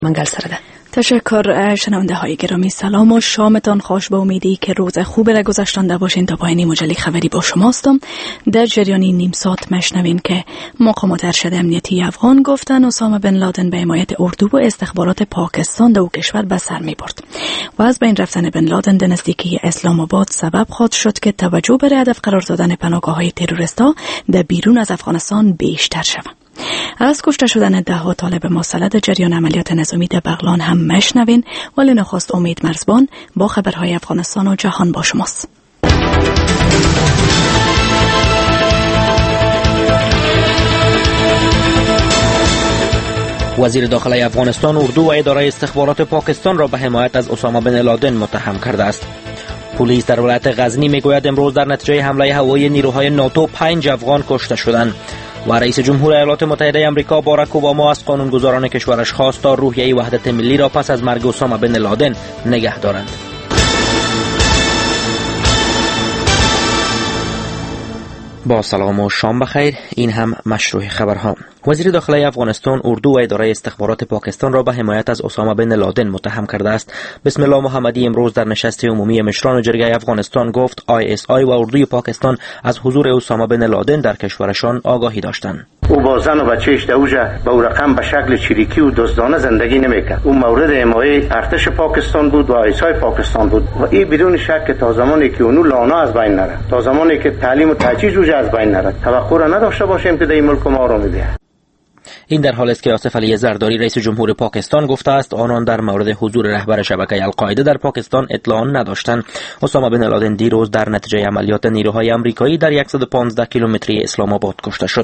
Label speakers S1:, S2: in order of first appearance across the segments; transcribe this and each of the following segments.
S1: منگل سرده.
S2: تشکر شنونده های گرامی، سلام و شامتان خوش. به امیدی که روز خوبی را گذشتانده باشین. تا پایانی مجله خبری با شماستم. در جریانی نیم ساعت مشنوین که مقامات ارشد امنیتی افغان گفتن اسامه بن لادن به حمایت اردو و استخبارات پاکستان در کشور به سر می برد و از بین رفتن بن لادن در نزدیکی اسلام آباد سبب خواهد شد که توجه بر هدف قرار دادن پناهگاه‌های تروریست‌ها در بیرون از افغانستان بیشتر شود. از کشته شدن 10 طالب مسلح در جریان عملیات نظامی در بغلان هم مشنوین، ولی نخست امید مرزبان با خبرهای افغانستان و جهان با شماست.
S3: وزیر داخلی افغانستان اردو و اداره استخبارات پاکستان را به حمایت از اسامه بن لادن متهم کرده است. پلیس در ولایت غزنی میگوید امروز در نتیجه حمله هوایی نیروهای ناتو 5 افغان کشته شدند. و رئیس جمهور ایالات متحده آمریکا باراک اوباما از قانونگذاران کشورش خواست تا روحیه وحدت ملی را پس از مرگ اسامه بن لادن نگه دارند. با سلام و شام بخیر. این هم مشروع خبرها. وزیر داخلی افغانستان اردو و اداره استخبارات پاکستان را به حمایت از اسامه بن لادن متهم کرده است. بسم الله محمدی امروز در نشست عمومی مشران جرگه افغانستان گفت ISI و اردوی پاکستان از حضور اسامه بن لادن در کشورشان آگاهی داشتند.
S4: او با زن و بچه‌اش در اوجا با او رقم به شکل چریکی و دزدانه زندگی نمیکرد. او مورد حمایت ارتش پاکستان بود و آیسای پاکستان بود و این بدون شک تا زمانی که اونو لانا از بین نره، تا زمانی که تعلیم و تجهیز اوجا از بین نره، توقع را نداشته باشیم که در این ملک ما آرامی بیاید.
S3: این در حالی است که آصف علی زرداری رئیس جمهور پاکستان گفته است آنان در مورد حضور رهبر شبکه القاعده در پاکستان اطلاع نداشتند. اسامه بن لادن دیروز در نتیجه عملیات نیروهای آمریکایی در 115 کیلومتری اسلام آباد کشته شد.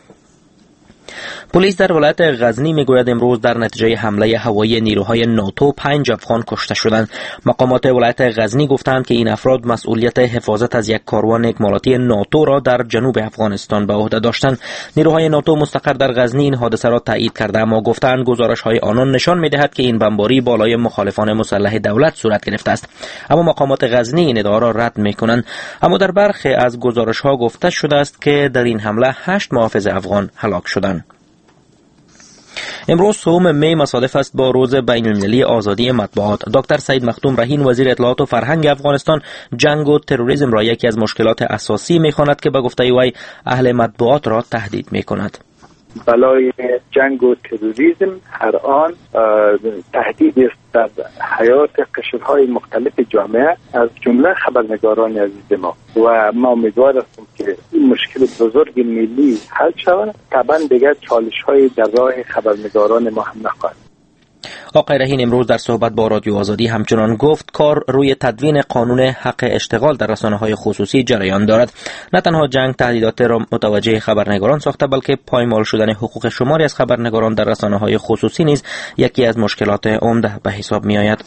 S3: پلیس در ولایت غزنی میگوید امروز در نتیجه حمله هوایی نیروهای ناتو 5 افغان کشته شدند. مقامات ولایت غزنی گفتند که این افراد مسئولیت حفاظت از یک کاروان اکمالاتی ناتو را در جنوب افغانستان به عهده داشتند. نیروهای ناتو مستقر در غزنی این حادثه را تایید کرده، اما گفتند گزارش‌های آنان نشان می‌دهد که این بمباری بالای مخالفان مسلح دولت صورت گرفته است. اما مقامات غزنی این ادعا را رد می‌کنند. اما در برخی از گزارش‌ها گفته شده است که در این حمله 8 محافظ افغان هلاک شدند. امروز 3 می مصادف است با روز بین‌المللی آزادی مطبوعات. دکتر سعید مختوم رهین وزیر اطلاعات و فرهنگ افغانستان جنگ و تروریسم را یکی از مشکلات اساسی می‌خواند که به گفته وی اهل مطبوعات را تهدید می‌کند.
S5: بلای جنگ و تروریسم هر آن تهدید است در حیات قشرهای مختلف جامعه از جمله خبرنگاران عزیز ما و ما امیدوار هستیم که این مشکل بزرگ ملی حل شود. طبعا دیگر چالش‌های در راه خبرنگاران ما هم نخواهد.
S3: آقای رهین امروز در صحبت با رادیو آزادی همچنان گفت کار روی تدوین قانون حق اشتغال در رسانه‌های خصوصی جریان دارد. نه تنها جنگ تهدیدات را متوجه خبرنگاران ساخته، بلکه پایمال شدن حقوق شماری از خبرنگاران در رسانه‌های خصوصی نیز یکی از مشکلات عمده به حساب می‌آید.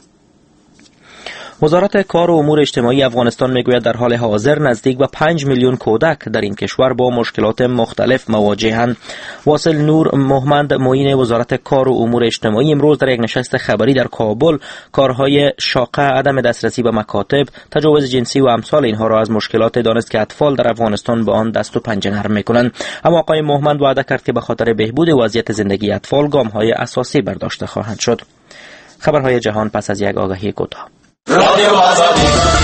S3: وزارت کار و امور اجتماعی افغانستان میگوید در حال حاضر نزدیک به 5 میلیون کودک در این کشور با مشکلات مختلف مواجهند. واصل نور محمد معین وزارت کار و امور اجتماعی امروز در یک نشست خبری در کابل کارهای شاقه، عدم دسترسی به مکاتب، تجاوز جنسی و امثال اینها را از مشکلات دانست که اطفال در افغانستان به آن دست و پنجه نرم میکنند. اما آقای محمد وعده کرد که به خاطر بهبود وضعیت زندگی اطفال گام‌های اساسی برداشته خواهند شد. خبرهای جهان پس از یک آگهی کوتاه. رادیو آزادی.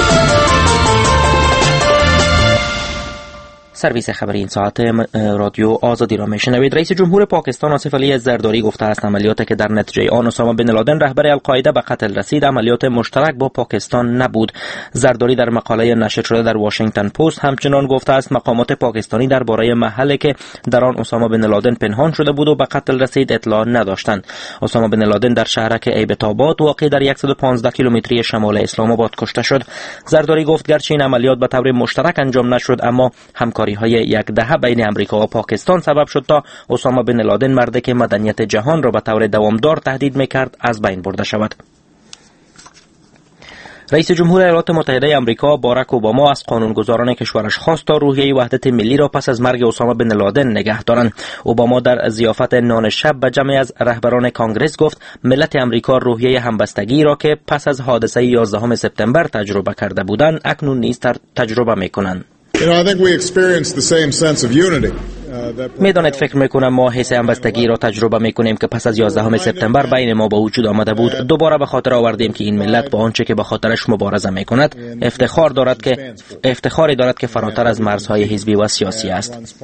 S3: سرویس خبری این ساعت رادیو آزادی را میشنوید. رئیس جمهور پاکستان آصف علی زرداری گفته است عملیاتی که در نتیجه آن اسامه بن لادن رهبر القاعده به قتل رسید عملیات مشترک با پاکستان نبود. زرداری در مقاله نشر شده در واشنگتن پست همچنان گفته است مقامات پاکستانی درباره محلی که در آن اسامه بن لادن پنهان شده بود و به قتل رسید اطلاع نداشتند. اسامه بن لادن در شهرک ایبت‌آباد واقع در 115 کیلومتری شمال اسلام آباد کشته شد. زرداری گفت گرچه این عملیات به طور مشترک انجام نشد، اما همکاری های یک دهه بین امریکا و پاکستان سبب شد تا اسامه بن لادن، مردی که مدنیت جهان را به طور دوامدار تهدید میکرد، از بین برده شود. رئیس جمهور ایالات متحده آمریکا باراک اوباما از قانونگذاران کشورش خواست تا روحیه وحدت ملی را پس از مرگ اسامه بن لادن نگه دارند. اوباما در ضیافت نان شب به جمعی از رهبران کانگرس گفت ملت آمریکا روحیه همبستگی را که پس از حادثه 11 سپتامبر تجربه کرده بودند اکنون نیز تجربه میکنند.
S6: I think we experienced the same sense of unity
S3: میدانید فکر میکنم ما حس همبستگی را تجربه میکنیم که پس از 11 سپتامبر بین ما به وجود آمده بود. دوباره به خاطر آوردیم که این ملت با آنچه که به خاطرش مبارزه میکند افتخاری دارد که فراتر از مرزهای حزبی و سیاسی است.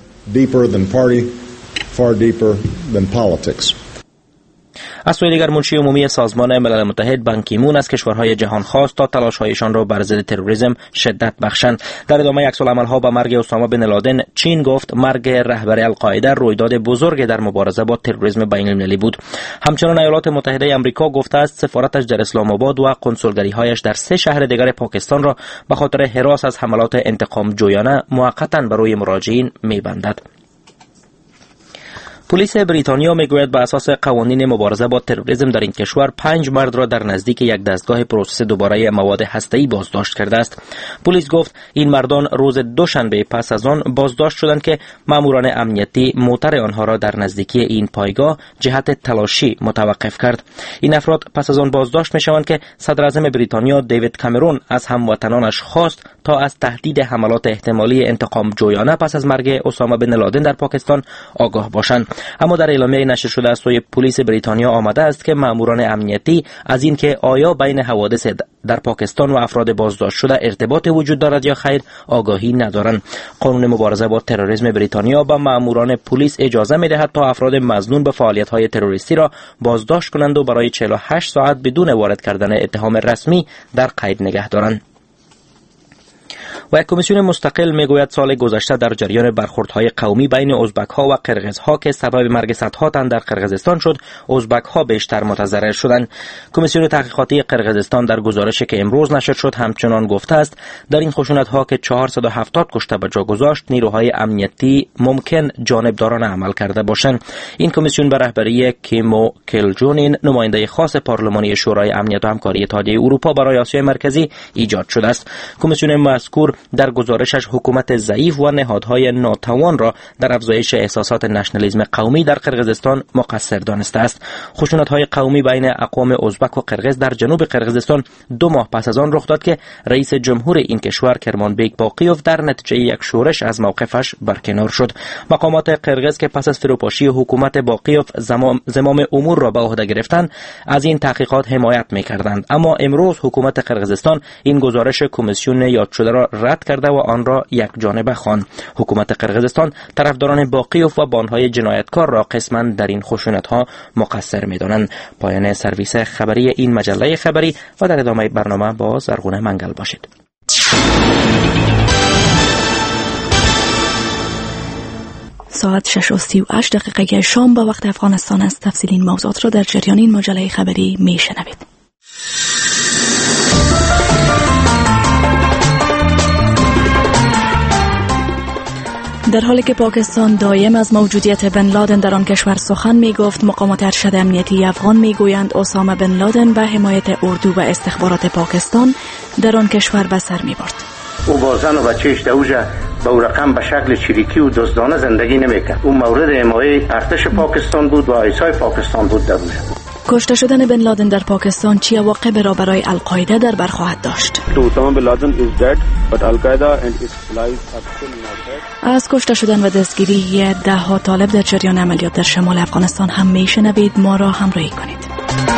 S3: از سوی دیگر منشی عمومی سازمان ملل متحد بان کی مون از کشورهای جهان خواست تا تلاش‌هایشان را بر ضد تروریسم شدت بخشند. در ادامه عکس‌العمل‌ها با مرگ اسامه بن لادن، چین گفت مرگ رهبر القاعده رویداد بزرگ در مبارزه با تروریسم بین‌المللی بود. همچنین ایالات متحده آمریکا گفته است سفارتش در اسلام آباد و کنسولگری‌هایش در 3 شهر دیگر پاکستان را به خاطر هراس از حملات انتقام جویانه موقتاً بر روی مراجعین می‌بندد. پلیس بریتانیا میگوید بر اساس قوانین مبارزه با تروریسم در این کشور 5 مرد را در نزدیک یک دستگاه پروسس دوباره مواد هسته‌ای بازداشت کرده است. پلیس گفت این مردان روز دوشنبه پس از آن بازداشت شدند که ماموران امنیتی موتر آنها را در نزدیکی این پایگاه جهت تلاشی متوقف کرد. این افراد پس از آن بازداشت میشوند که صدر اعظم بریتانیا دیوید کامرون از هموطنانش خواست تا از تهدید حملات احتمالی انتقام جویانه پس از مرگ اسامه بن لادن در پاکستان آگاه باشند. اما در اعلامیه نشر شده از سوی پلیس بریتانیا آمده است که ماموران امنیتی از اینکه آیا بین حوادث در پاکستان و افراد بازداشت شده ارتباط وجود دارد یا خیر آگاهی ندارند. قانون مبارزه با تروریسم بریتانیا به ماموران پلیس اجازه می‌دهد تا افراد مظنون به فعالیت‌های تروریستی را بازداشت کنند و برای 48 ساعت بدون وارد کردن اتهام رسمی در قید نگه دارند. و یک کمیسیون مستقل میگوید سال گذشته در جریان برخوردهای قومی بین ازبک‌ها و قرغزها که سبب مرگ صدها تن در قرغزستان شد، ازبک‌ها بیشتر متضرر شدند. کمیسیون تحقیقاتی قرغزستان در گزارشی که امروز نشر شد همچنان گفته است در این خشونت‌ها که 470 کشته به جا گذاشت، نیروهای امنیتی ممکن جانبدارانه عمل کرده باشند. این کمیسیون به رهبری کیمو کلجونین، نماینده خاص پارلمانی شورای امنیت و همکاری اتحادیه اروپا برای آسیای مرکزی ایجاد شده است. کمیسیون مذکور در گزارشش حکومت ضعیف و نهادهای ناتوان را در افزایش احساسات نشنالیسم قومی در قرغزستان مقصر دانسته است. خشونت‌های قومی بین اقوام ازبک و قرغز در جنوب قرغزستان 2 ماه پس از آن رخ داد که رئیس جمهور این کشور کرمانبیک باقیوف در نتیجه یک شورش از موقفش برکنار شد. مقامات قرغز که پس از فروپاشی حکومت باقیوف زمام امور را به عهده گرفتند از این تحقیقات حمایت می‌کردند، اما امروز حکومت قرغزستان این گزارش کمیسیون یاد شده را رد کرده و آن را یک جانبه خواند. حکومت قرغزستان طرفداران باقیوف و بانهای جنایتکار را قسماً در این خشونت‌ها مقصر می‌دانند. پایان سرویس خبری این مجله خبری و در ادامه برنامه با زرغونه منگل باشید.
S2: ساعت 6:38 شام به وقت افغانستان است. تفصیل این موضوعات را در جریان این مجله خبری میشنوید. در حالی که پاکستان دائم از موجودیت بن لادن در آن کشور سخن می گفت، مقامات ارشد امنیتی افغان می گویند اسامه بن لادن به حمایت اردو و استخبارات پاکستان در آن کشور به سر می برد.
S4: او با زن و بچه‌اش در اوجا با او رقم به شکل چریکی و دزدانه زندگی نمیکرد. او مورد حمایت ارتش پاکستان بود و آیسای پاکستان بود در اوجا.
S2: کشته شدن بن لادن در پاکستان چه عواقبی را برای القاعده در بر خواهد داشت؟ از کشته شدن و دستگیری 10 طالب در جریان عملیات در شمال افغانستان هم میشنوید. ما را همراهی کنید.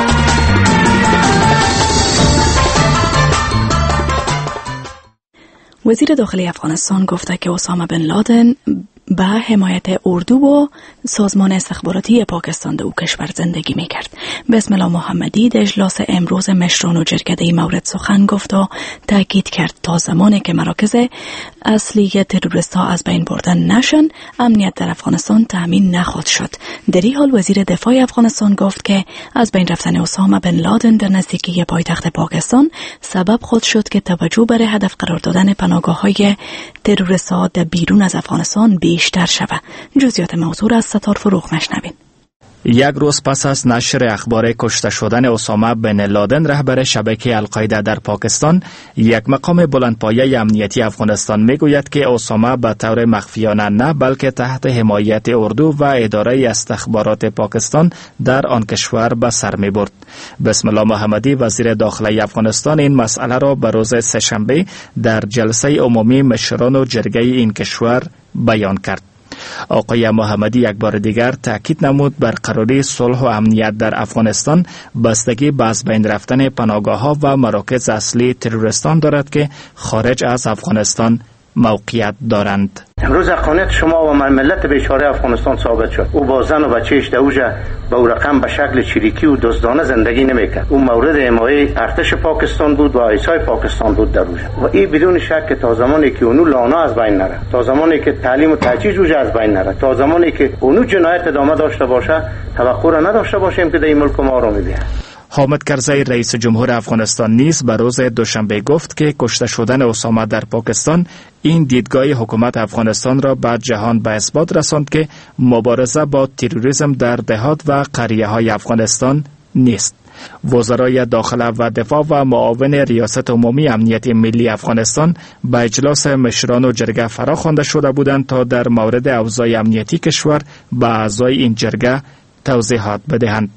S2: وزیر داخلی افغانستان گفته که اسامه بن لادن به حمایت اردو و سازمان استخباراتی پاکستان در او کشور زندگی میکرد. بسم الله محمدی در اجلاس امروز مشران و جرگه این مورد سخن گفت و تاکید کرد تا زمانی که مراکز اصلی تروریست ها از بین بردن نشن، امنیت در افغانستان تامین نخواهد شد. در این حال وزیر دفاع افغانستان گفت که از بین رفتن اسامه بن لادن در نزدیکی پایتخت پاکستان سبب خود شد که توجه بر هدف قرار دادن پناهگاه‌های تروریست ها در بیرون از افغانستان بیشتر شود. جزئیات موضوع از ستار فروغ مشنوید.
S1: یک روز پس از نشر اخبار کشته شدن اسامه بن لادن رهبر شبکه القاعده در پاکستان، یک مقام بلندپایه امنیتی افغانستان میگوید که اسامه به طور مخفیانه نه بلکه تحت حمایت اردو و اداره استخبارات پاکستان در آن کشور به سر میبرد. بسم الله محمدی وزیر داخلی افغانستان این مسئله را به روز سه‌شنبه در جلسه عمومی مشران و جرگه این کشور بیان کرد. آقای محمدی یک بار دیگر تاکید نمود برقراری صلح و امنیت در افغانستان بستگی به از بین رفتن پناهگاه‌ها و مراکز اصلی تروریستان دارد که خارج از افغانستان موقعیت دارند.
S4: امروز حقانیت شما و ملت بیچاره افغانستان ثابت شد. او با زن و بچه‌اش دوجه با او رقم به شکل چریکی و دزدانه زندگی نمیکرد. او مورد حمایه ارتش پاکستان بود و آیسای پاکستان بود در اوجه. و این بدون شک که تا زمانی که اونو لانا از بین نره، تا زمانی که تعلیم و تجهیز اوجه از بین نره، تا زمانی که اونو جنایت ادامه داشته باشه، توقع را نداشته باشیم که در این ملک ما آرامی بیاد.
S1: حامد کرزی رئیس جمهور افغانستان نیز به روز دوشنبه گفت که کشته شدن اسامه در پاکستان این دیدگاه حکومت افغانستان را به جهان به اثبات رساند که مبارزه با تروریسم در دهات و قریه‌های افغانستان نیست. وزرای داخله و دفاع و معاون ریاست عمومی امنیت ملی افغانستان به اجلاس مشران و جرگه فرا خوانده شده بودند تا در مورد اوضاع امنیتی کشور به اعضای این جرگه توضیحات بدهند.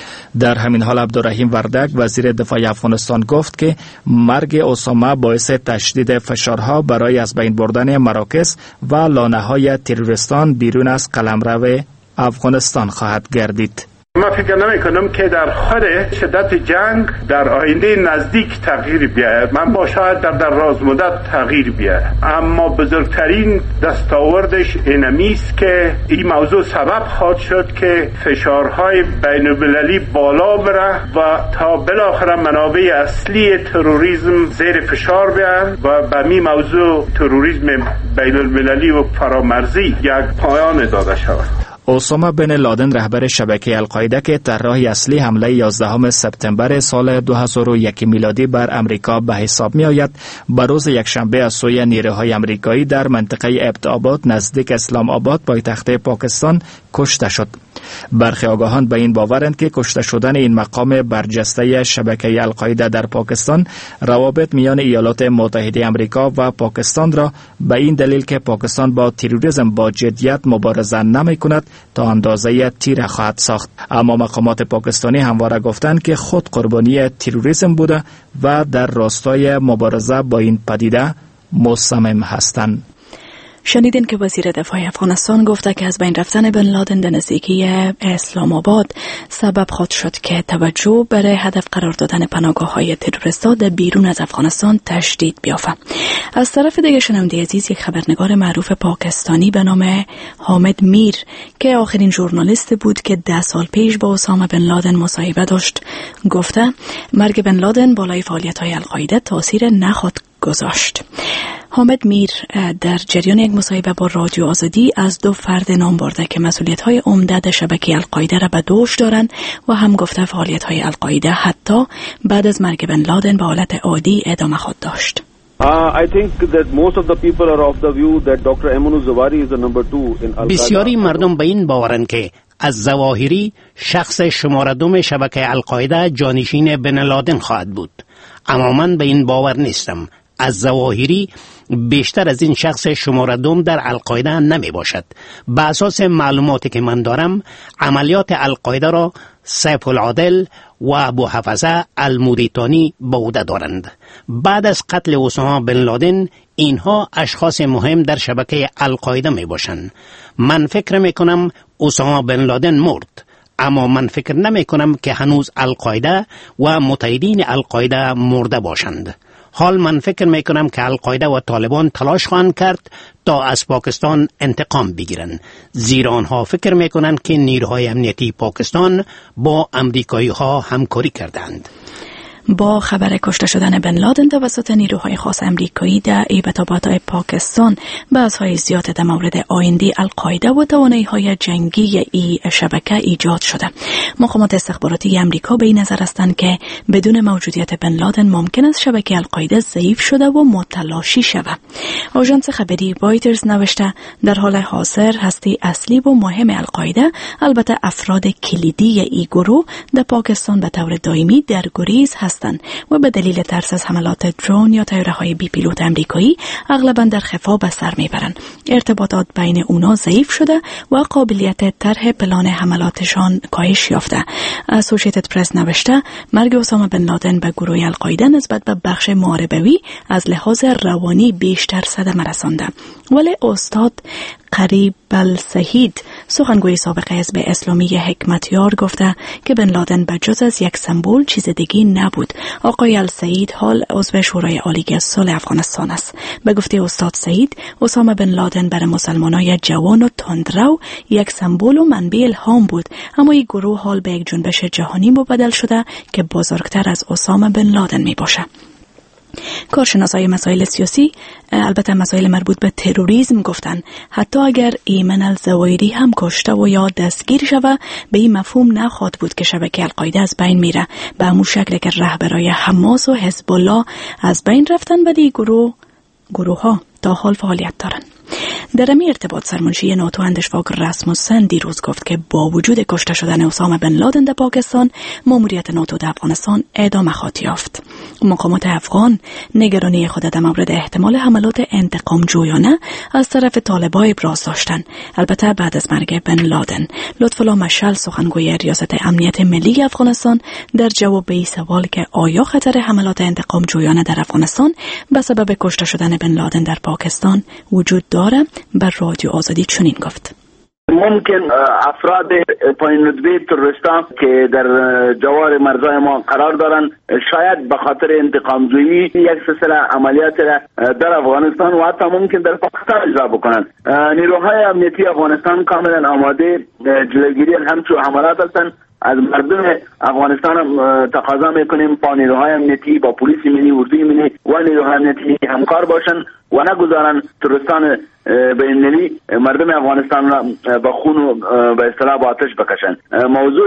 S1: در همین حال عبدالرحیم وردک وزیر دفاع افغانستان گفت که مرگ اسامه باعث تشدید فشارها برای از بین بردن مراکز و لانه‌های تروریستان بیرون از قلمرو افغانستان خواهد گردید.
S6: من فکر نمی کنم که در خود شدت جنگ در آینده نزدیک تغییر بیاید. من با شاید در دراز مدت تغییر بیاید، اما بزرگترین دستاوردش اینمیست که این موضوع سبب خواهد شد که فشارهای بین المللی بالا بره و تا بالاخره منابع اصلی تروریسم زیر فشار بیاید و به می موضوع تروریسم بین المللی و فرامرزی یک پایان داده شود.
S1: اسامه بن لادن رهبر شبکه القاعده که طراح اصلی حمله 11 سپتامبر سال 2001 میلادی بر امریکا به حساب می آید، به روز یکشنبه از سوی نیروهای امریکایی در منطقه ابت‌آباد نزدیک اسلام آباد پایتخت پاکستان کشته شد. برخی آگاهان به این باورند که کشته شدن این مقام برجسته شبکه القاعده در پاکستان روابط میان ایالات متحده امریکا و پاکستان را به این دلیل که پاکستان با تروریسم با جدیت مبارزه نمی کند تا اندازه تیر خواهد ساخت. اما مقامات پاکستانی همواره گفتند که خود قربانی تروریسم بوده و در راستای مبارزه با این پدیده مصمم هستند.
S2: شنیدین که وزیر دفاع افغانستان گفته که از بین رفتن بن لادن در نزدیکی اسلام آباد سبب خواهد شد که توجه برای هدف قرار دادن پناهگاه‌های تروریستا در بیرون از افغانستان تشدید بیافته. از طرف دیگه شنونده عزیز، یک خبرنگار معروف پاکستانی به نام حامد میر که آخرین ژورنالیست بود که 10 سال پیش با اسامه بن لادن مصاحبه داشت، گفته مرگ بن لادن بالای فعالیت‌های القاعده تاثیر نخواهد گذاشت. حامد میر در جریان یک مصاحبه با رادیو آزادی از 2 فرد نام برده که مسئولیت‌های عمده در شبکه القاعده را به دوش دارند و هم گفته فعالیت‌های القاعده حتی بعد از مرگ بن لادن به حالت عادی ادامه خواهد داشت.
S7: I think that most of the people are of the view that Dr. Ayman al-Zawahiri is the number 2 in Al-Qaeda.
S8: بسیاری مردم به این باورند که از ظواهری شخص شماره 2 شبکه القاعده جانشین بن لادن خواهد بود، اما من به این باور نیستم. از ظواهری بیشتر از این شخص شماره 2 در القاعده نمی باشد. به اساس معلوماتی که من دارم، عملیات القاعده را سیف العادل و ابو حفظه الموریتانی به عهده دارند. بعد از قتل اسامه بن لادن اینها اشخاص مهم در شبکه القاعده می باشند. من فکر می کنم اسامه بن لادن مرد، اما من فکر نمی کنم که هنوز القاعده و متحدین القاعده مرده باشند. حال من فکر می کنم که القاعده و طالبان تلاش خواهند کرد تا از پاکستان انتقام بگیرند، زیرا آنها فکر می کنند که نیروهای امنیتی پاکستان با امریکایی ها همکاری کردند.
S2: با خبر کشته شدن بن لادن توسط نیروهای خاص امریکایی در ایبت‌آباد پاکستان، بحث‌های زیاد در مورد آینده القاعده و توانایی‌های جنگی ای شبکه ایجاد شده. مقامات استخباراتی امریکا به این نظر هستند که بدون موجودیت بن لادن ممکن است شبکه القاعده ضعیف شده و متلاشی شود. آژانس خبری رایترز نوشته در حال حاضر هسته اصلی و مهم القاعده، البته افراد کلیدی ای گروه در پاکستان به طور دائمی در گریز هستند و به دلیل ترس از حملات درون یا طیاره‌های بی پیلوت آمریکایی اغلباً در خفا به سر میبرند. ارتباطات بین اونا ضعیف شده و قابلیت طرح پلان حملاتشان کاهش یافته. اسوسییتد پرس نوشته مرگ اسامه بن لادن به گروه القاعده نسبت به بخش محاربوی از لحاظ روانی بیشتر صدمه رسانده. ولی استاد قریب السعید سخنگوی سابق حزب اسلامی حکمتیار گفته که بن لادن بجز از یک سمبل چیز دیگی نبود. آقای السعید حال عضو شورای عالی صلح افغانستان است. به گفته استاد سعید، اسامه بن لادن برای مسلمانای جوان و تندرو یک سمبل و منبع الهام بود، اما این گروه حال به یک جنبش جهانی مبدل شده که بزرگتر از اسامه بن لادن می باشه. کارشناسای مسائل سیاسی البته مسائل مربوط به تروریسم گفتن حتی اگر ایمن الزواهری هم کشته و یا دستگیر شوه به این مفهوم نخواهد بود که شبکه القاعده از بین میره. به همون شکل که رهبرای حماس و حزب الله از بین رفتن و دی گروه ها تا حال فعالیت دارن. در امی ارتباط سرمنشی ناتو اندشواگ راسموسن دیروز گفت که با وجود کشته شدن اسامه بن لادن در پاکستان، ماموریت ناتو در افغانستان ادامه خواهد یافت. مقامات افغان نگرانی خود در مورد احتمال حملات انتقام جویانه از طرف طالبان ابراز داشتند. البته بعد از مرگ بن لادن، لطفالله مشعل سخنگوی ریاست امنیت ملی افغانستان در جواب به این سوال که آیا خطر حملات انتقام جویانه در افغانستان به سبب کشته شدن بن لادن در پاکستان وجود داره، بر رادیو آزادی چنین گفت:
S9: ممکن افراد پایین رتبه تروریستان که در جوار مرزهای ما قرار دارند شاید به خاطر انتقام جویی یک سلسله عملیات در افغانستان و حتی ممکن در پاکستان اجرا بکنند. نیروهای امنیتی افغانستان کاملا آماده جلوگیری همچون حملات هستند. از مردم افغانستان تقاضا میکنیم با نیروهای امنیتی، با پلیس ملی، اردوی ملی و نیروهای امنیتی همکار باشن و نگذارن تروریستان بین‌المللی مردم افغانستان را به خون و به اصطلاح با آتش بکشن. موضوع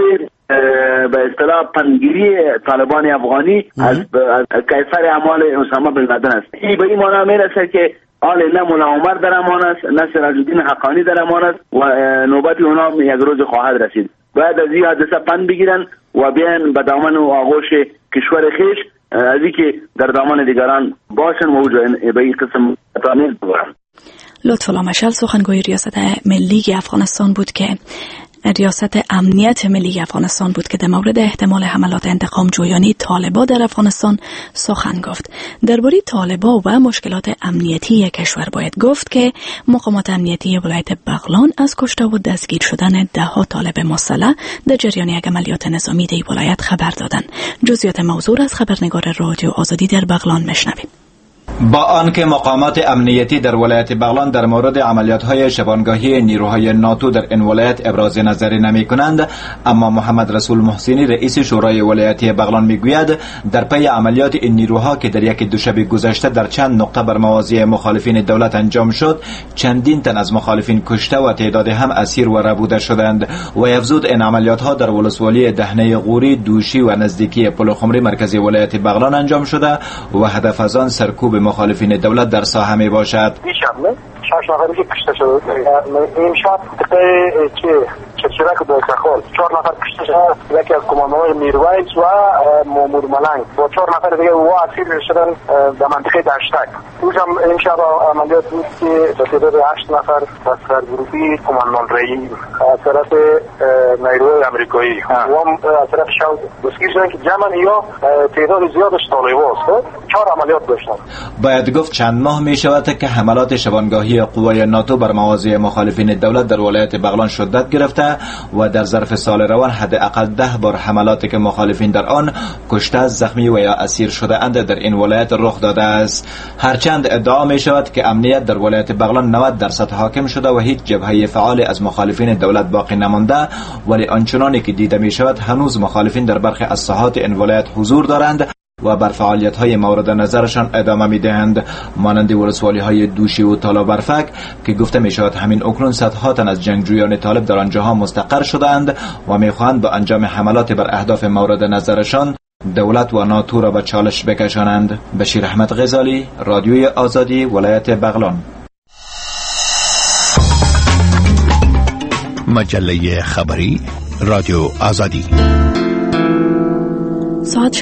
S9: به اصطلاح پنگیری طالبان افغانی از کیفر اعمال اسامه بن لادن است. این به این معنی میرسه که آل نه مولا عمر در امان است، نه سراج الدین حقانی در امان است و نوبت اونا یک روز خواهد رسید. باید از این حادثه پند بگیرن و بیان به دامن و آغوش کشور خیش از این که در دامن دیگران باشن و به این قسم تامین بگیرن.
S2: لطفالله مشعل سخنگوی ریاست ملی افغانستان بود که ریاست امنیت ملی افغانستان بود که در مورد احتمال حملات انتقام جویانی طالبان در افغانستان سخن گفت. درباره طالبان و مشکلات امنیتی کشور باید گفت که مقامات امنیتی ولایت بغلان از کشته و دستگیر شدن 10 طالب مسلح در جریان یک عملیات نظامی در ولایت خبر دادند. جزئیات موضوع از خبرنگار رادیو آزادی در بغلان میشنوید.
S10: با آنکه مقامات امنیتی در ولایت بغلان در مورد عملیات‌های شبانگاهی نیروهای ناتو در این ولایت ابراز نظری نمی‌کنند، اما محمد رسول محسنی رئیس شورای ولایتی بغلان میگوید در پی عملیات این نیروها که در یک دوشنبه گذشته در چند نقطه بر مواضع مخالفین دولت انجام شد، چندین تن از مخالفین کشته و تعداد هم اسیر و ربوده شدند و افزود این عملیات‌ها در ولسوالی دهنه غوری، دوشی و نزدیکی پلخمری مرکزی ولایت بغلان انجام شده و هدف از آن سرکوب مخالفین دولت در ساحه می باشد.
S11: 6 نفری که کشته شد امشب چرچرک دایسخال 4 نفر کشته شد، یکی از کماندان‌های میرویس و مامور ملنگ با 4 نفر دیگه و اسیر شدن در منطقه دشتک. اونجا امشب عملیات بود که به تعداد 8 نفر از سرگروهی کماندان رئی از طرف نیروهای آمریکایی و از طرف شاو دستگیر شدن که جمعاً یا تعداد زیادش طالباست. 4 عملیات داشتن.
S10: باید گفت چند ماه می شود که حملات شبانگاهی قوای ناتو بر مواضع مخالفین دولت در ولایت بغلان شدت گرفته و در ظرف سال روان حداقل 10 بار حملاتی که مخالفین در آن کشته، زخمی و یا اسیر شده اند در این ولایت رخ داده است. هرچند ادعا می شود که امنیت در ولایت بغلان 90% حاکم شده و هیچ جبهه فعال از مخالفین دولت باقی نمانده، ولی آنچنانی که دیده می شود هنوز مخالفین در برخی از ساحات این ولایت حضور دارند و بر فعالیت‌های مورد نظرشان ادامه می‌دهند، مانند ولسوالی‌های دوشی و تالابرفک که گفته می‌شود همین اکنون صدها تن از جنگجویان طالب در آنجاها مستقر شده‌اند و می‌خواهند با انجام حملات بر اهداف مورد نظرشان دولت و ناتو را به چالش بکشانند. بشیر احمد غزالی، رادیوی آزادی، ولایت بغلان.
S8: مجله خبری رادیو آزادی.
S2: ساعت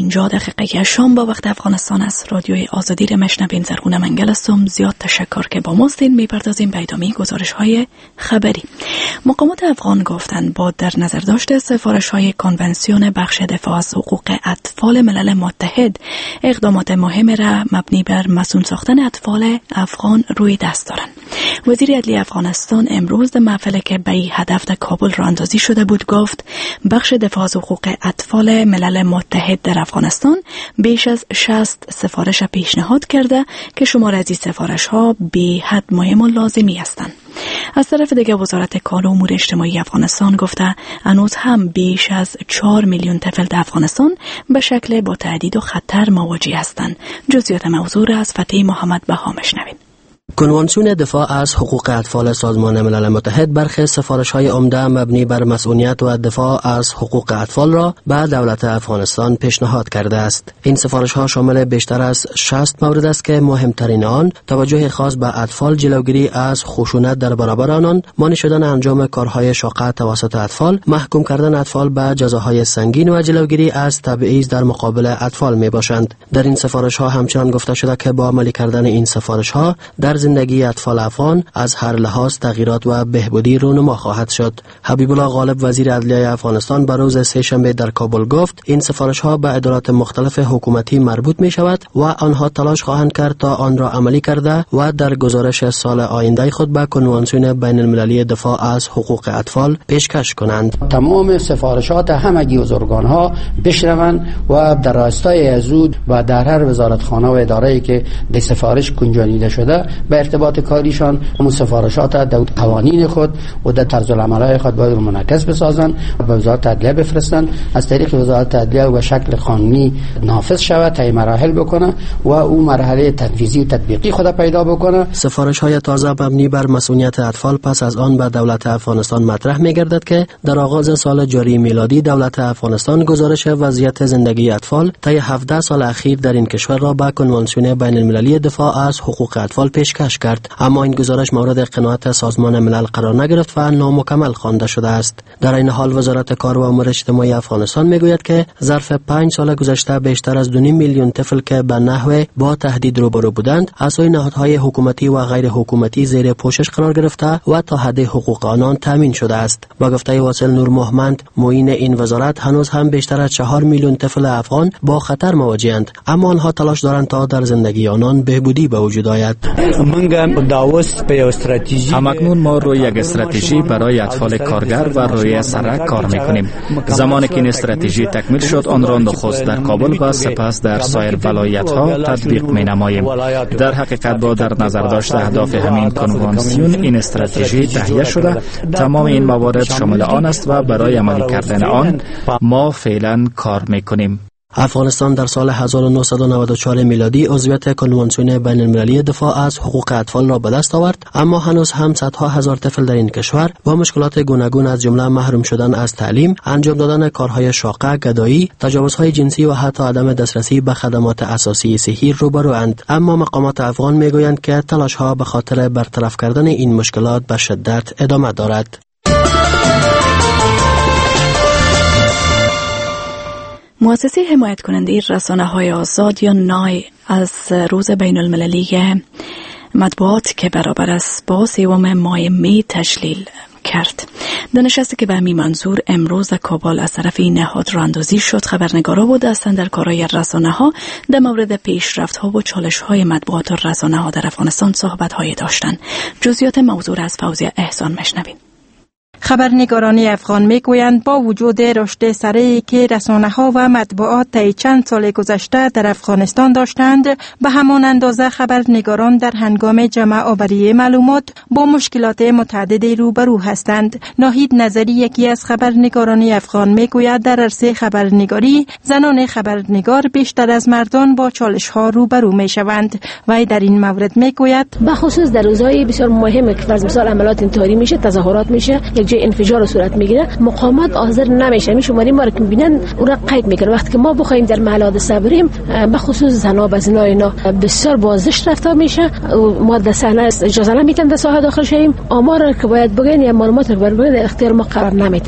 S2: 6:50 شام با وقت افغانستان است. رادیوی آزادی را مشنوین. زرگونه منگل هستم. زیاد تشکر که با ماستین. میپردازیم به ادامه گزارش‌های خبری. مقامات افغان گفتند با در نظر داشت سفارش‌های کنونسیون بخش دفاع از حقوق اطفال ملل متحد اقدامات مهم را مبنی بر مسئول ساختن اطفال افغان روی دست دارند. وزیر عدلیه افغانستان امروز در محفلی که به این هدف در کابل راه اندازی شده بود گفت بخش دفاع از حقوق اطفال ملل متحد در افغانستان بیش از 60 سفارش پیشنهاد کرده که شمار از این سفارش ها بی حد مهم و لازمی هستند. از طرف دیگر وزارت کار و امور اجتماعی افغانستان گفته هنوز هم بیش از 4 میلیون طفل در افغانستان به شکل با تهدید و خطر مواجه هستند. جزئیات موضوع را از فتحی محمد بها میشنوید.
S12: کنوانسیون دفاع از حقوق اطفال سازمان ملل متحد برخی سفارش‌های عمده مبنی بر مسئولیت و دفاع از حقوق اطفال را به دولت افغانستان پیشنهاد کرده است. این سفارش‌ها شامل بیشتر از 60 مورد است که مهمترین آن توجه خاص به اطفال، جلوگیری از خشونت در برابر آنان، مانع شدن انجام کارهای شاق توسط اطفال، محکوم کردن اطفال به جزاهای سنگین و جلوگیری از تبعیض در مقابل اطفال میباشند. در این سفارش‌ها همچنان گفته شده که با عملی کردن این سفارش‌ها در زندگی اطفال افغان از هر لحاظ تغییرات و بهبودی رونما خواهد شد. حبیب الله غالب وزیر عدلیه افغانستان به روز سه‌شنبه در کابل گفت این سفارش‌ها به ادارات مختلف حکومتی مربوط می شود و آنها تلاش خواهند کرد تا آن را عملی کرده و در گزارش سال آینده خود به کنوانسیون بین المللی دفاع از حقوق اطفال پیشکش کنند.
S13: تمام سفارشات همگی ارگان‌ها بشنوند و در راستای زود و در هر وزارتخانه و اداره‌ای که به سفارش گنجانیده شده به ارتباط کاریشان همون سفارشات در قوانین خود و در طرز العمل‌های خود باید منعکس بسازند و به وزارت عدلیه بفرستند. از طریق وزارت عدلیه و شکل قانونی نافذ شود، طی مراحل بکنه و او مرحله تنفیذی و تطبیقی خود پیدا بکنه.
S12: سفارش‌های تازه مبنی بر مسئولیت اطفال پس از آن به دولت افغانستان مطرح می‌گردد که در آغاز سال جاری میلادی دولت افغانستان گزارش وضعیت زندگی اطفال طی 17 سال اخیر در این کشور را به کنوانسیون بین المللی دفاع از حقوق اطفال پیشکش کرد، اما این گزارش مورد قناعت سازمان ملل قرار نگرفت و نامکمل خوانده شده است. در این حال وزارت کار و امور اجتماعی افغانستان میگوید که ظرف 5 سال گذشته بیشتر از 2.5 میلیون طفل که به نحو با تهدید روبرو بودند از سوی نهادهای حکومتی و غیر حکومتی زیر پوشش قرار گرفته و تا حد حقوق آنان تامین شده است. با گفته واصل نور محمد معین این وزارت هنوز هم بیشتر از 4 میلیون طفل افغان با خطر مواجه‌اند، اما آنها تلاش دارند تا در زندگی آنان بهبودی به وجود آید.
S1: همکنون ما روی یک استراتژی برای اطفال کارگر و روی سرک کار میکنیم. زمانی که این استراتژی تکمیل شد آن را نخست در کابل و سپس در سایر ولایت ها تطبیق می نماییم. در حقیقت با در نظر داشت اهداف همین کنوانسیون این استراتژی تهیه شده. تمام این موارد شامل آن است و برای عملی کردن آن ما فعلا کار میکنیم.
S12: افغانستان در سال 1994 میلادی عضویت کنوانسیون بین المللی دفاع از حقوق اطفال را به دست آورد، اما هنوز هم صدها هزار طفل در این کشور با مشکلات گوناگون از جمله محروم شدن از تعلیم، انجام دادن کارهای شاقه، گدایی، تجاوزهای جنسی و حتی عدم دسترسی به خدمات اساسی صحی روبروند. اما مقامات افغان میگویند که تلاش‌ها به خاطر برطرف کردن این مشکلات به شدت ادامه دارد.
S2: مؤسسه حمایت کننده رسانه‌های آزاد یا نای از روز بین المللی مطبوعات که برابر است با 3 ماه می تشلیل کرد. در نشستی که به همین منظور امروز در کابل از طرف این نهاد راهاندازی شد، خبرنگارا و دستن در کارهای رسانه‌ها در مورد پیشرفت‌ها و چالش‌های مطبوعات و رسانه‌ها در افغانستان صحبت‌های داشتند. جزئیات موضوع از فوزیه احسان مشنوید.
S14: خبرنگاران افغان میگویند با وجود رشد سریعی که رسانه‌ها و مطبوعات طی چند سال گذشته در افغانستان داشتند، به همان اندازه خبرنگاران در هنگام جمع آوری معلومات با مشکلات متعددی روبرو هستند. ناهید نظری یکی از خبرنگاران افغان میگوید در عرصه خبرنگاری زنان خبرنگار بیشتر از مردان با چالش‌ها روبرو میشوند. وی در این مورد میگوید
S15: به خصوص در روزهای بسیار مهمه که فرض مثال عملیات انتحاری میشه، تظاهرات میشه، یک انفجار صورت میگیره، مقامات حاضر نمیشن، شماری ما رو که میبینن اون را قید میکنن. وقتی که ما بخوایم در محلات صبریم، به خصوص زنا و زنا اینا بسیار بازداشت رفته میشه، ما در صحنه اجازه نمیتیم در ساحه داخل شیم، آمار که باید بگین یا معلومات رو بگین در اختیار ما قرار نمیده.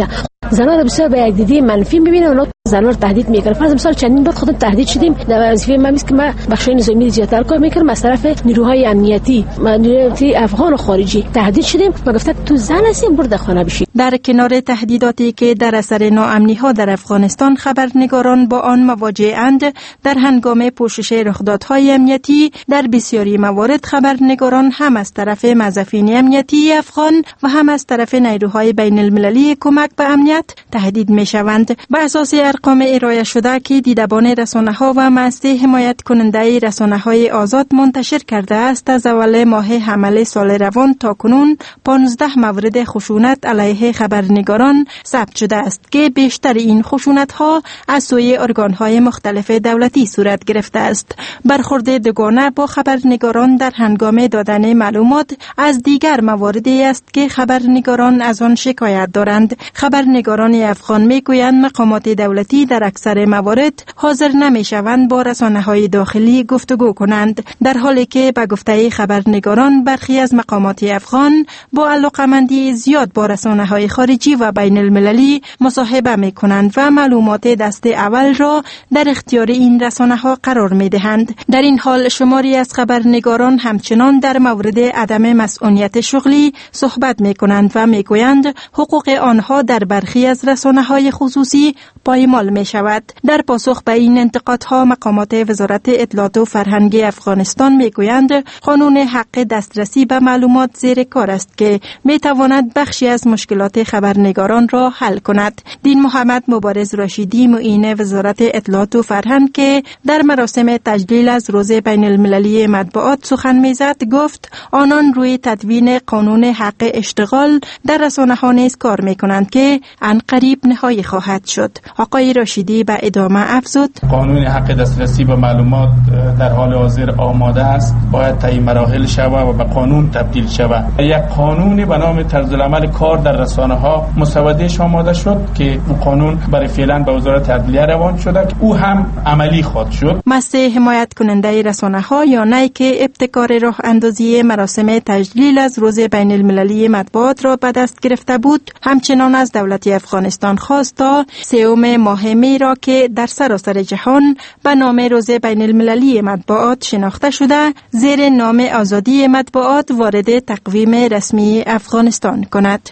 S15: زنان بسیار به یک دیدی منفی میبینن، اونا زنان تهدید میکنن. فرض مثال چندین بار خودم تهدید شدیم در وظیفه من است که من بخش نظامی دیجیتال کار میکردم، از طرف نیروهای امنیتی افغان و خارجی تهدید شدیم و گفتن تو زن هستی برو خانه بشی.
S14: در کنار تهدیداتی که در اثر ناامنی ها در افغانستان خبرنگاران با آن مواجه‌اند، در هنگام پوشش رخدادهای امنیتی در بسیاری موارد خبرنگاران هم از طرف موظفین امنیتی افغان و هم از طرف نیروهای بین المللی کمک به امنیت تهدید می شوند. بر اساس ارقام ارائه شده که دیدبان رسانه‌ها و مؤسسه حمایت کننده رسانه‌های آزاد منتشر کرده است، از اول ماه حمل سال روان تا کنون 15 مورد خشونت علیه خبرنگاران ثبت شده است که بیشتر این خشونت‌ها از سوی ارگان‌های مختلف دولتی صورت گرفته است. برخورد دوگانه با خبرنگاران در هنگام دادن معلومات از دیگر مواردی است که خبرنگاران از آن شکایت دارند. خبرنگاران افغان میگویند مقامات دولتی در اکثر موارد حاضر نمیشوند با رسانه‌های داخلی گفتگو کنند، در حالی که به گفته خبرنگاران برخی از مقامات افغان با علاقمندی زیاد با رسانه‌های خارجی و بین المللی مصاحبه می‌کنند و معلومات دست اول را در اختیار این رسانه‌ها قرار می‌دهند. در این حال شماری از خبرنگاران همچنان در مورد عدم مسئولیت شغلی صحبت می‌کنند و می‌گویند حقوق آنها در برخی از رسانه‌های خصوصی پایمال می‌شود. در پاسخ به این انتقادها مقامات وزارت اطلاعات و فرهنگ افغانستان می‌گویند قانون حق دسترسی به معلومات زیر کار است که می‌تواند بخشی از مشکلات خبرنگاران را حل کند. دین محمد مبارز رشیدی معین وزارت اطلاعات و فرهنگ که در مراسم تجلیل از روز بین المللی مطبوعات سخن می‌زد گفت آنان روی تدوین قانون حق اشتغال در رسانه‌ها نیز کار می‌کنند که عنقریب نهایی خواهد شد. آقای رشیدی به ادامه افزود
S16: قانون حق دسترسی به معلومات در حال حاضر آماده است، باید طی مراحل شود و به قانون تبدیل شود. یک قانونی به نام طرز العمل کار در رسانه‌ها مسوده‌اش آماده شد که اون قانون برای فعلا به وزارت عدلیه روان شده که او هم عملی خواهد شد.
S14: مؤسسه حمایت کننده رسانه‌ها یا نه که ابتکار راه اندازی مراسم تجلیل از روز بین المللی مطبوعات را به دست گرفته بود، همچنان از دولت افغانستان خواست تا 3 ماه می را که در سراسر جهان به نام روز بین المللی مطبوعات شناخته شده زیر نام آزادی مطبوعات وارد تقویم رسمی افغانستان کند.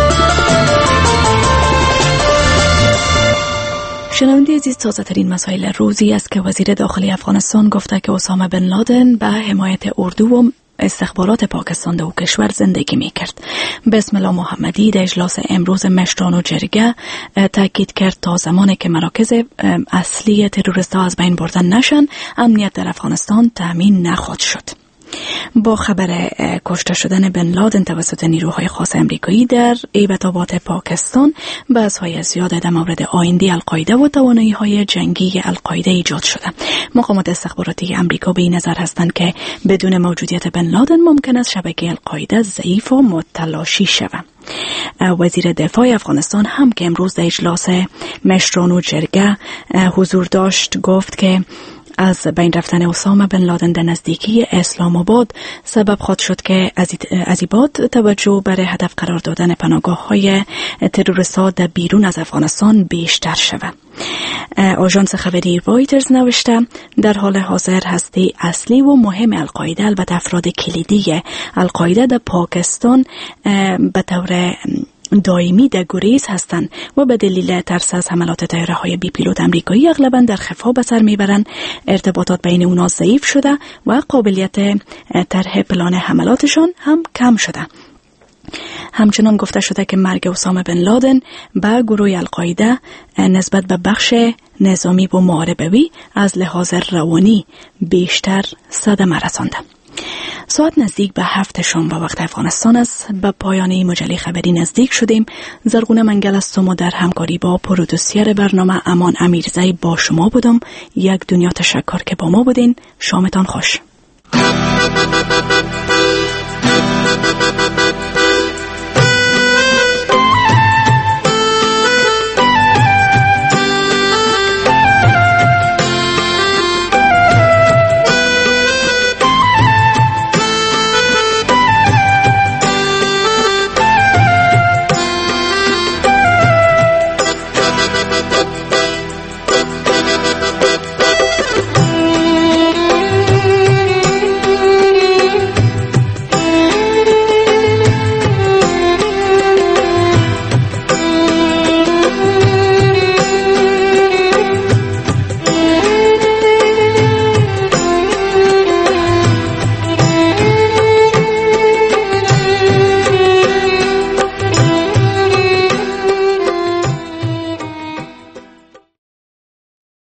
S2: شنونده عزیز، تازه ترین مسائل روزی است که وزیر داخلی افغانستان گفته که اسامه بن لادن به حمایت اردو و استخبارات پاکستان در کشور زندگی می کرد. بسم الله محمدی در اجلاس امروز مشران و جرگه تاکید کرد تا زمانی که مراکز اصلی تروریست ها از بین بردن نشن، امنیت در افغانستان تامین نخواهد شد. با خبر کشته شدن بن لادن توسط نیروهای خاص امریکایی در ایبت‌آباد پاکستان، بحث‌های زیاد در مورد آینده القاعده و توانایی‌های جنگی القاعده ایجاد شده. مقامات استخباراتی امریکا به این نظر هستند که بدون موجودیت بن لادن ممکن است شبکه القاعده ضعیف و متلاشی شود. وزیر دفاع افغانستان هم که امروز در اجلاس مشران و جرگه حضور داشت گفت که از بین رفتن اسامه بن لادن در نزدیکی اسلام آباد سبب خواهد شد که از این بعد توجه برای هدف قرار دادن پناهگاه‌های تروریست‌ها در بیرون از افغانستان بیشتر شود. آژانس خبری رایترز نوشته در حال حاضر هسته اصلی و مهم القاعده، البته افراد کلیدی القاعده در پاکستان به طور دائمی در گریز هستند و به دلیل ترس از حملات طیاره‌های بی پیلوت امریکایی اغلباً در خفا به سر میبرند. ارتباطات بین اونا ضعیف شده و قابلیت طرح پلان حملاتشان هم کم شده. همچنان گفته شده که مرگ اسامه بن لادن به گروه القاعده نسبت به بخش نظامی و محاربوی از لحاظ روانی بیشتر صدمه رسانده. ساعت نزدیک به 7 شام به وقت افغانستان است. به پایان این مجله خبری نزدیک شدیم. زرغونه منگل هستم و در همکاری با پرودوسر برنامه امان امیرزی با شما بودم. یک دنیا تشکر که با ما بودین. شامتان خوش.